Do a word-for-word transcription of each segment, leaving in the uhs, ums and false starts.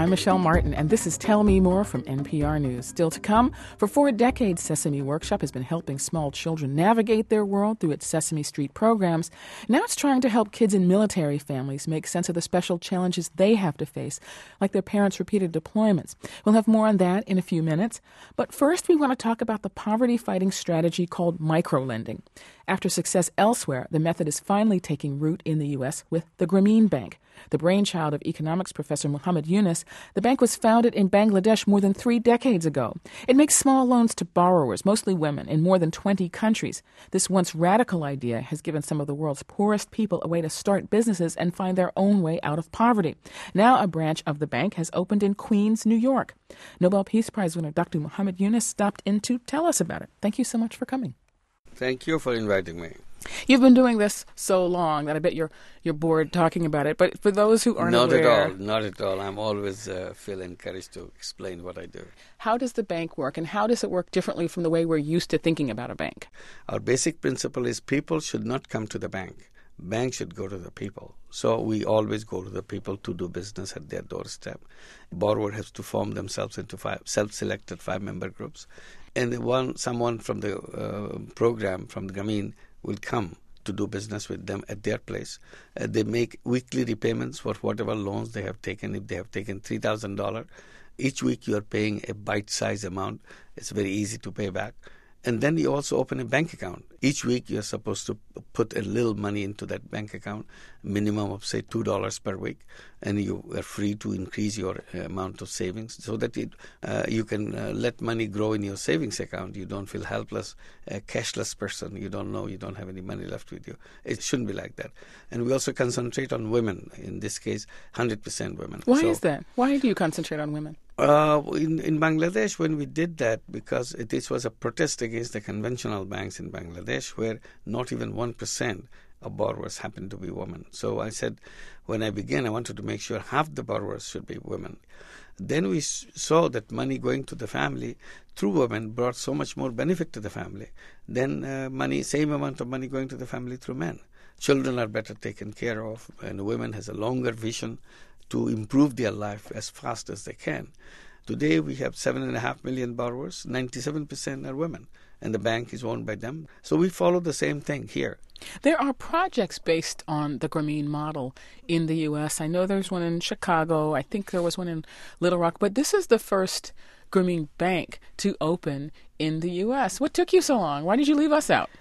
I'm Michelle Martin, and this is Tell Me More from N P R News. Still to come, for four decades, Sesame Workshop has been helping small children navigate their world through its Sesame Street programs. Now it's trying to help kids in military families make sense of the special challenges they have to face, like their parents' repeated deployments. We'll have more on that in a few minutes. But first, we want to talk about the poverty-fighting strategy called microlending. After success elsewhere, the method is finally taking root in the U S with the Grameen Bank. The brainchild of economics professor Muhammad Yunus, the bank was founded in Bangladesh more than three decades ago. It makes small loans to borrowers, mostly women, in more than twenty countries. This once radical idea has given some of the world's poorest people a way to start businesses and find their own way out of poverty. Now a branch of the bank has opened in Queens, New York. Nobel Peace Prize winner Doctor Muhammad Yunus stopped in to tell us about it. Thank you so much for coming. Thank you for inviting me. You've been doing this so long that I bet you're you're bored talking about it. But for those who aren't not aware... Not at all, not at all. I'm always uh, feel encouraged to explain what I do. How does the bank work, and how does it work differently from the way we're used to thinking about a bank? Our basic principle is people should not come to the bank. Bank should go to the people. So we always go to the people to do business at their doorstep. Borrower has to form themselves into five self-selected five-member groups. And the one, someone from the uh, program, from the Grameen, will come to do business with them at their place. Uh, they make weekly repayments for whatever loans they have taken. If they have taken three thousand dollars, each week you are paying a bite-sized amount. It's very easy to pay back. And then you also open a bank account. Each week you're supposed to put a little money into that bank account, minimum of, say, two dollars per week, and you are free to increase your uh, amount of savings so that it, uh, you can uh, let money grow in your savings account. You don't feel helpless, a cashless person. You don't know you don't have any money left with you. It shouldn't be like that. And we also concentrate on women, in this case, one hundred percent women. Why so, is that? Why do you concentrate on women? Uh, in, in Bangladesh, when we did that, because it, this was a protest against the conventional banks in Bangladesh, where not even one percent of borrowers happened to be women. So I said, when I began, I wanted to make sure half the borrowers should be women. Then we s- saw that money going to the family through women brought so much more benefit to the family than uh, money, same amount of money going to the family through men. Children are better taken care of, and women has a longer vision to improve their life as fast as they can. Today we have seven and a half million borrowers, ninety-seven percent are women, and the bank is owned by them. So we follow the same thing here. There are projects based on the Grameen model in the U S. I know there's one in Chicago. I think there was one in Little Rock. But this is the first Grameen bank to open in the U S. What took you so long? Why did you leave us out?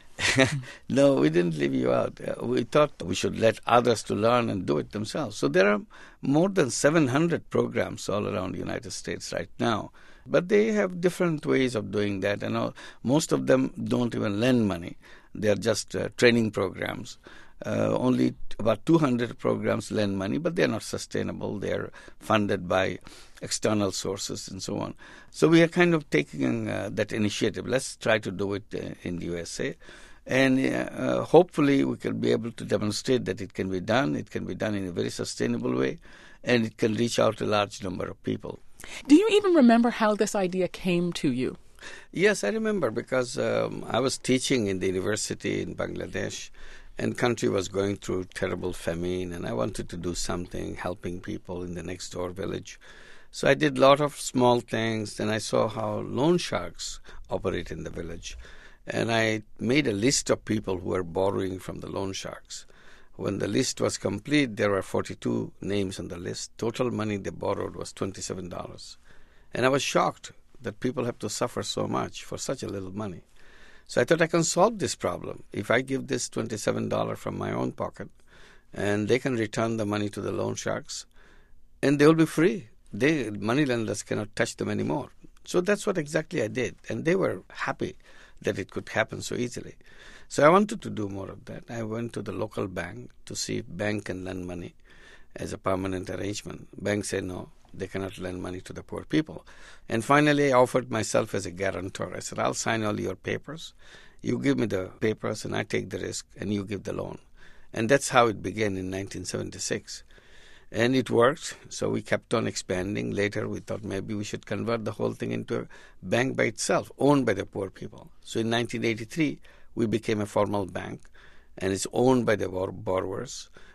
No, we didn't leave you out. Uh, we thought we should let others to learn and do it themselves. So there are more than seven hundred programs all around the United States right now. But they have different ways of doing that. And all, most of them don't even lend money. They're just uh, training programs. Uh, only about two hundred programs lend money, but they're not sustainable. They're funded by external sources and so on. So we are kind of taking uh, that initiative. Let's try to do it uh, in the U S A. And uh, hopefully we can be able to demonstrate that it can be done. It can be done in a very sustainable way, and it can reach out to a large number of people. Do you even remember how this idea came to you? Yes, I remember, because um, I was teaching in the university in Bangladesh, and country was going through terrible famine, and I wanted to do something, helping people in the next door village. So I did a lot of small things. Then I saw how loan sharks operate in the village. And I made a list of people who were borrowing from the loan sharks. When the list was complete, there were forty-two names on the list. Total money they borrowed was twenty-seven dollars. And I was shocked that people have to suffer so much for such a little money. So I thought I can solve this problem. If I give this twenty-seven dollars from my own pocket, and they can return the money to the loan sharks, and they will be free. They, money lenders cannot touch them anymore. So that's what exactly I did. And they were happy that it could happen so easily. So I wanted to do more of that. I went to the local bank to see if bank can lend money as a permanent arrangement. Bank said no, they cannot lend money to the poor people. And finally I offered myself as a guarantor. I said, I'll sign all your papers. You give me the papers and I take the risk and you give the loan. And that's how it began in nineteen seventy-six. And it worked, so we kept on expanding. Later we thought maybe we should convert the whole thing into a bank by itself, owned by the poor people. So in nineteen eighty-three, we became a formal bank, and it's owned by the bor- borrowers.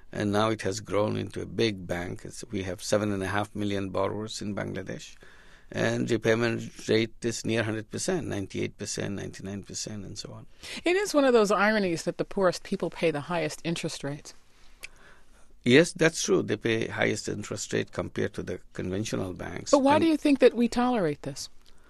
and now it has grown into a big bank. It's, we have seven and a half million borrowers in Bangladesh, and repayment rate is near one hundred percent, ninety-eight percent, ninety-nine percent, and so on. It is one of those ironies that the poorest people pay the highest interest rates. Yes, that's true. They pay highest interest rate compared to the conventional banks. But why and do you think that we tolerate this?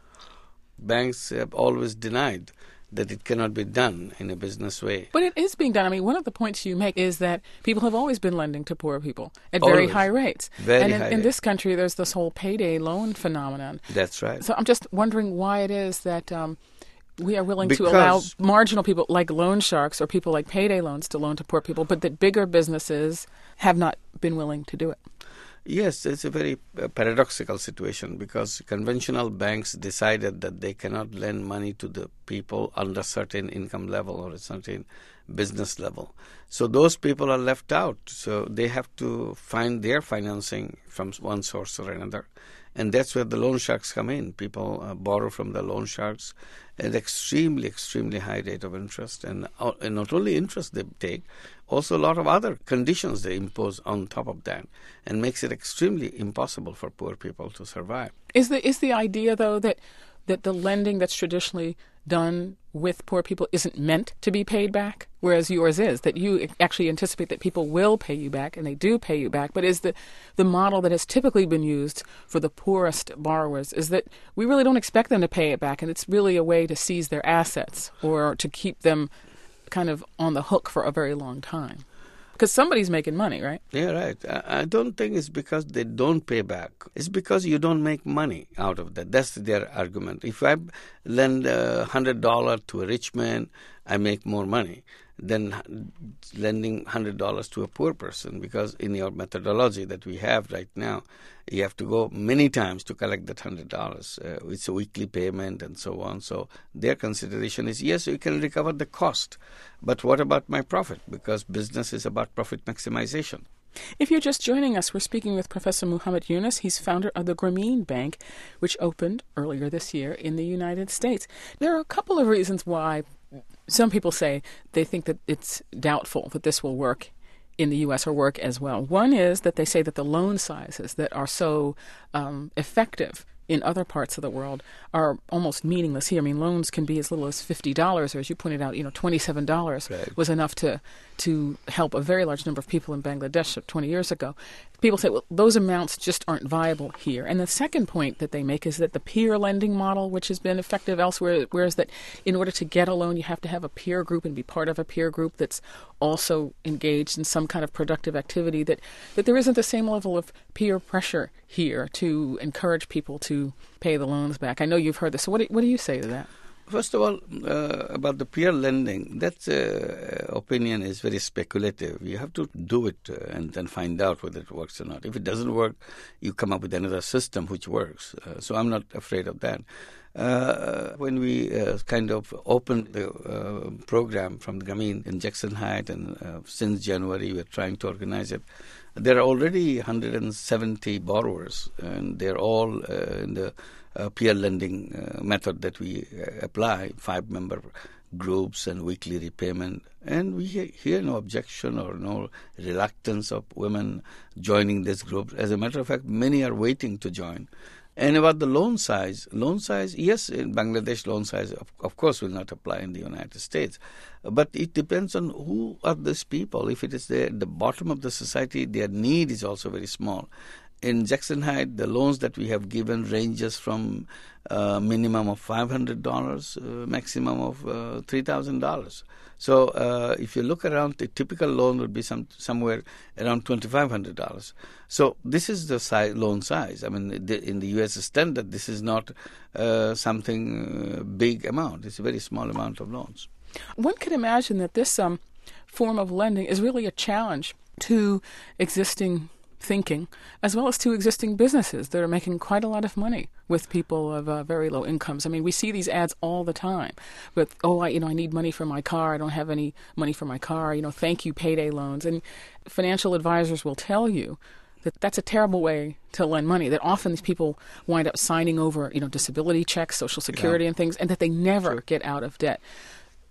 banks have always denied that it cannot be done in a business way. But it is being done. I mean, one of the points you make is that people have always been lending to poor people at very Always. high rates. Very and in, high in rate. this country, there's this whole payday loan phenomenon. That's right. So I'm just wondering why it is that um, we are willing Because- to allow marginal people like loan sharks or people like payday loans to loan to poor people, but that bigger businesses have not been willing to do it. Yes, it's a very uh, paradoxical situation because conventional banks decided that they cannot lend money to the people under certain income level or a certain business level. So those people are left out. So they have to find their financing from one source or another. And that's where the loan sharks come in. People uh, borrow from the loan sharks at extremely, extremely high rate of interest. And, uh, and not only interest they take, also a lot of other conditions they impose on top of that, and makes it extremely impossible for poor people to survive. Is the is the idea, though, that that the lending that's traditionally done with poor people isn't meant to be paid back, whereas yours is, that you actually anticipate that people will pay you back, and they do pay you back, but is the, the model that has typically been used for the poorest borrowers is that we really don't expect them to pay it back, and it's really a way to seize their assets or to keep them kind of on the hook for a very long time? Because somebody's making money, right? Yeah, right. I, I don't think it's because they don't pay back. It's because you don't make money out of that. That's their argument. If I lend uh, one hundred dollars to a rich man, I make more money than lending one hundred dollars to a poor person, because in your methodology that we have right now, you have to go many times to collect that one hundred dollars. Uh, it's a weekly payment and so on. So their consideration is, yes, you can recover the cost, but what about my profit? Because business is about profit maximization. If you're just joining us, we're speaking with Professor Muhammad Yunus. He's founder of the Grameen Bank, which opened earlier this year in the United States. There are a couple of reasons why some people say they think that it's doubtful that this will work in the U S or work as well. One is that they say that the loan sizes that are so um, effective in other parts of the world are almost meaningless here. I mean, loans can be as little as fifty dollars, or as you pointed out, you know, twenty-seven dollars Right. was enough to to help a very large number of people in Bangladesh twenty years ago. People say, well, those amounts just aren't viable here. And the second point that they make is that the peer lending model, which has been effective elsewhere, whereas that in order to get a loan, you have to have a peer group and be part of a peer group that's also engaged in some kind of productive activity, that, that there isn't the same level of peer pressure here to encourage people to pay the loans back. I know you've heard this. So what do, what do you say to that? First of all, uh, about the peer lending, that uh, opinion is very speculative. You have to do it uh, and then find out whether it works or not. If it doesn't work, you come up with another system which works. Uh, so I'm not afraid of that. Uh, when we uh, kind of opened the uh, program from the Grameen in Jackson Heights, and uh, since January we're trying to organize it, there are already one hundred seventy borrowers, and they're all uh, in the uh, peer lending uh, method that we uh, apply, five-member groups and weekly repayment. And we he- hear no objection or no reluctance of women joining this group. As a matter of fact, many are waiting to join. And about the loan size, loan size, yes, in Bangladesh, loan size, of, of course, will not apply in the United States. But it depends on who are these people. If it is the, the bottom of the society, their need is also very small. In Jackson Heights, the loans that we have given ranges from uh, minimum of five hundred dollars, uh, maximum of uh, three thousand dollars. So uh, if you look around, the typical loan would be some somewhere around twenty-five hundred dollars. So this is the size, loan size. I mean, the, in the U S standard, this is not uh, something uh, big amount. It's a very small amount of loans. One could imagine that this um, form of lending is really a challenge to existing thinking, as well as to existing businesses that are making quite a lot of money with people of uh, very low incomes. I mean, we see these ads all the time with, oh, I, you know, I need money for my car. I don't have any money for my car. You know, thank you, payday loans. And financial advisors will tell you that that's a terrible way to lend money, that often these people wind up signing over, you know, disability checks, Social Security Yeah. and things, and that they never Sure. get out of debt.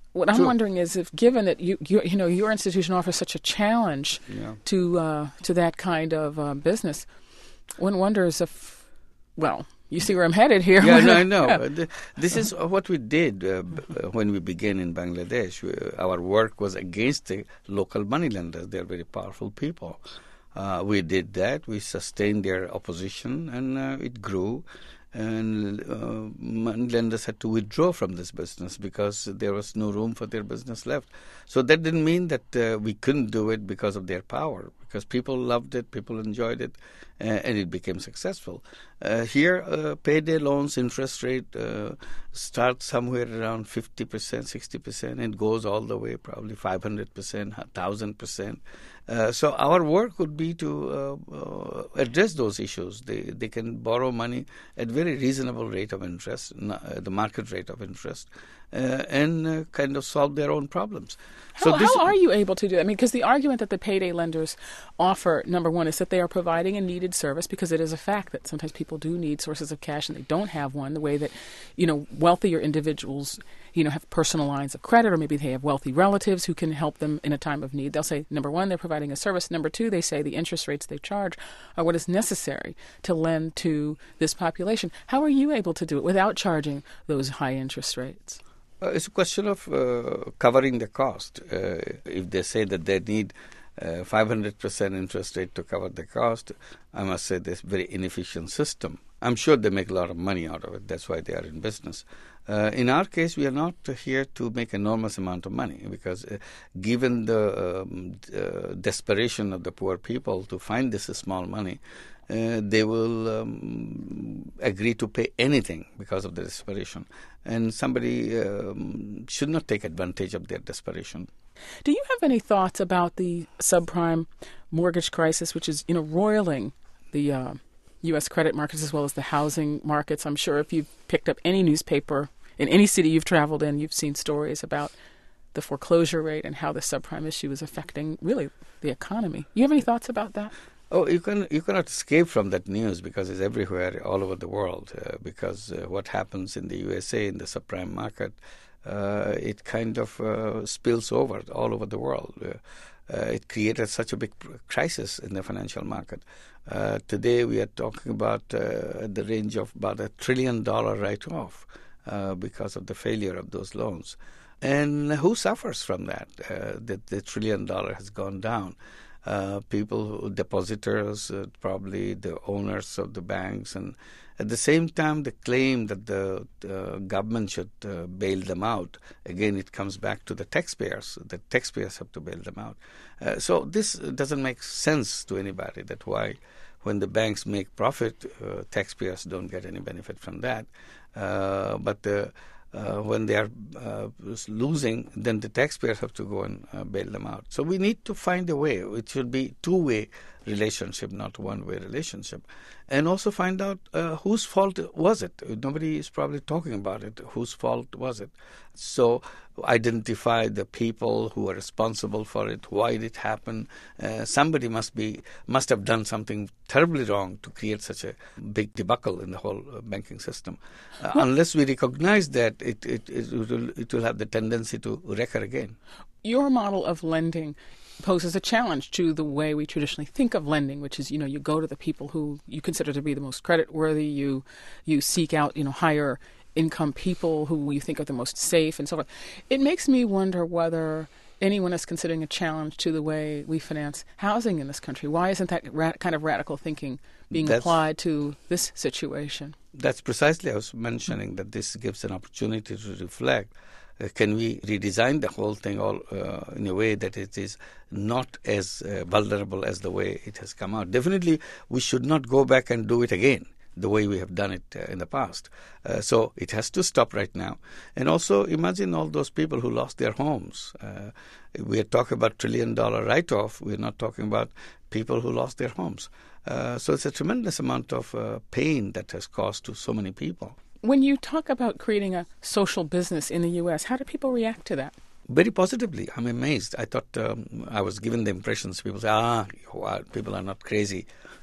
what I'm True. wondering is if, given that you you, you know your institution offers such a challenge Yeah. to uh, to that kind of uh, business, one wonders if, well, you see where I'm headed here. Yeah, no, I know. Yeah. Uh, th- This is what we did uh, b- uh, when we began in Bangladesh. We, uh, our work was against the local moneylenders. They are very powerful people. Uh, we did that. We sustained their opposition, and uh, it grew. And uh, moneylenders had to withdraw from this business because there was no room for their business left. So that didn't mean that uh, we couldn't do it because of their power, because people loved it, people enjoyed it, uh, and it became successful. Uh, here, uh, payday loans interest rate uh, starts somewhere around fifty percent, sixty percent, and goes all the way probably five hundred percent, one thousand percent. Uh, so our work would be to uh, uh, address those issues. They they can borrow money at very reasonable rate of interest, uh, the market rate of interest, uh, and uh, kind of solve their own problems. How, so this, how are you able to do that? I mean, because the argument that the payday lenders offer, number one, is that they are providing a needed service, because it is a fact that sometimes people do need sources of cash and they don't have one, the way that, you know, wealthier individuals, you know, have personal lines of credit, or maybe they have wealthy relatives who can help them in a time of need. They'll say, number one, they're providing a service. Number two, they say the interest rates they charge are what is necessary to lend to this population. How are you able to do it without charging those high interest rates? Uh, it's a question of uh, covering the cost. Uh, if they say that they need uh, five hundred percent interest rate to cover the cost, I must say this very inefficient system. I'm sure they make a lot of money out of it. That's why they are in business. Uh, in our case, we are not here to make enormous amount of money, because uh, given the um, uh, desperation of the poor people to find this small money, Uh, they will um, agree to pay anything because of the desperation. And somebody um, should not take advantage of their desperation. Do you have any thoughts about the subprime mortgage crisis, which is, you know, roiling the uh, U S credit markets as well as the housing markets? I'm sure if you've picked up any newspaper in any city you've traveled in, you've seen stories about the foreclosure rate and how the subprime issue is affecting, really, the economy. You have any thoughts about that? Oh, you can you cannot escape from that news, because it's everywhere, all over the world. Uh, because uh, what happens in the U S A in the subprime market, uh, it kind of uh, spills over all over the world. Uh, uh, it created such a big crisis in the financial market. Uh, today we are talking about uh, the range of about a trillion dollar write-off uh, because of the failure of those loans. And who suffers from that? Uh, the, the trillion dollar has gone down. Uh, people, depositors, uh, probably the owners of the banks, and at the same time the claim that the uh, government should uh, bail them out. Again, it comes back to the taxpayers. The taxpayers have to bail them out. Uh, so this doesn't make sense to anybody, that why when the banks make profit, uh, taxpayers don't get any benefit from that. Uh, but the Uh, when they are uh, losing, then the taxpayers have to go and uh, bail them out. So we need to find a way. It should be two-way relationship, not one-way relationship. And also find out uh, whose fault was it. Nobody is probably talking about it. Whose fault was it? So identify the people who are responsible for it. Why did it happen? Uh, somebody must be must have done something terribly wrong to create such a big debacle in the whole uh, banking system. Uh, unless we recognize that, it it, it will it will have the tendency to recur again. Your model of lending poses a challenge to the way we traditionally think of lending, which is, you know, you go to the people who you consider to be the most creditworthy. You you seek out, you know, higher income people who you think are the most safe and so forth. It makes me wonder whether anyone is considering a challenge to the way we finance housing in this country. Why isn't that ra- kind of radical thinking being that's, applied to this situation? That's precisely, I was mentioning, that this gives an opportunity to reflect. Uh, can we redesign the whole thing all uh, in a way that it is not as uh, vulnerable as the way it has come out? Definitely, we should not go back and do it again the way we have done it uh, in the past. Uh, so it has to stop right now. And also imagine all those people who lost their homes. Uh, we are talking about trillion dollar write-off. We're not talking about people who lost their homes. Uh, so it's a tremendous amount of uh, pain that has caused to so many people. When you talk about creating a social business in the U S, how do people react to that? Very positively. I'm amazed. I thought um, I was given the impressions people say, ah, people are not crazy.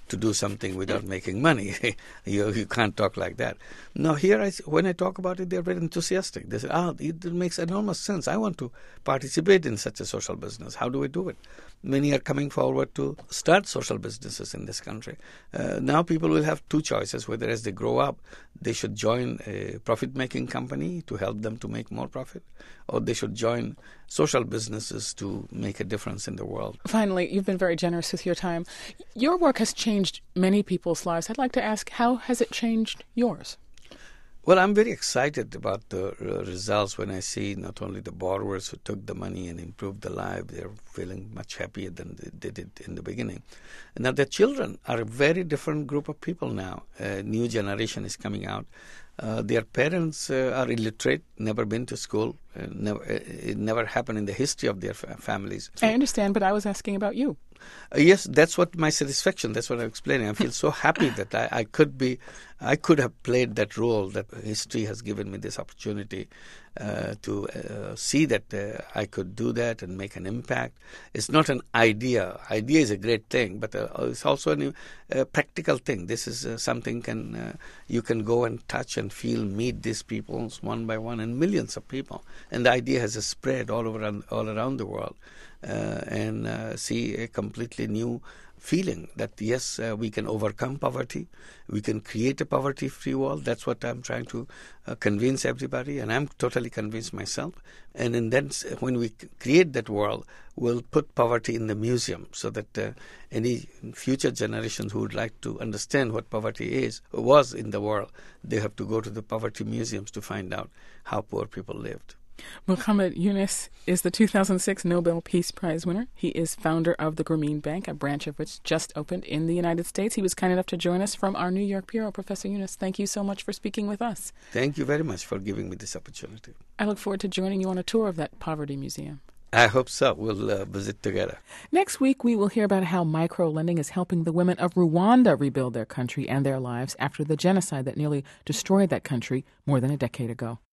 to do something without making money. you, you can't talk like that. Now, here, I, when I talk about it, they're very enthusiastic. They say, ah, it makes enormous sense. I want to participate in such a social business. How do we do it? Many are coming forward to start social businesses in this country. Uh, now people will have two choices, whether as they grow up, they should join a profit-making company to help them to make more profit, or they should join social businesses to make a difference in the world. Finally, you've been very generous with your time. Your work has changed many people's lives. I'd like to ask, how has it changed yours? Well, I'm very excited about the uh, results when I see not only the borrowers who took the money and improved the life, they're feeling much happier than they did in the beginning. And now the children are a very different group of people now. A new generation is coming out. Uh, their parents uh, are illiterate, never been to school. Uh, never, uh, it never happened in the history of their fa- families. So, I understand, but I was asking about you. Uh, yes, that's what my satisfaction, that's what I'm explaining. I feel so happy that I, I could be, I could have played that role, that history has given me this opportunity uh, to uh, see that uh, I could do that and make an impact. It's not an idea. Idea is a great thing, but uh, it's also a uh, practical thing. This is uh, something can uh, you can go and touch and feel, meet these people one by one, and millions of people. And the idea has a spread all over all around the world. Uh, and uh, see a completely new feeling that, yes, uh, we can overcome poverty. We can create a poverty-free world. That's what I'm trying to uh, convince everybody, and I'm totally convinced myself. And then when we create that world, we'll put poverty in the museum so that uh, any future generations who would like to understand what poverty is, was in the world, they have to go to the poverty museums to find out how poor people lived. Muhammad Yunus is the two thousand six Nobel Peace Prize winner. He is founder of the Grameen Bank, a branch of which just opened in the United States. He was kind enough to join us from our New York bureau. Professor Yunus, thank you so much for speaking with us. Thank you very much for giving me this opportunity. I look forward to joining you on a tour of that poverty museum. I hope so. We'll uh, visit together. Next week, we will hear about how micro-lending is helping the women of Rwanda rebuild their country and their lives after the genocide that nearly destroyed that country more than a decade ago.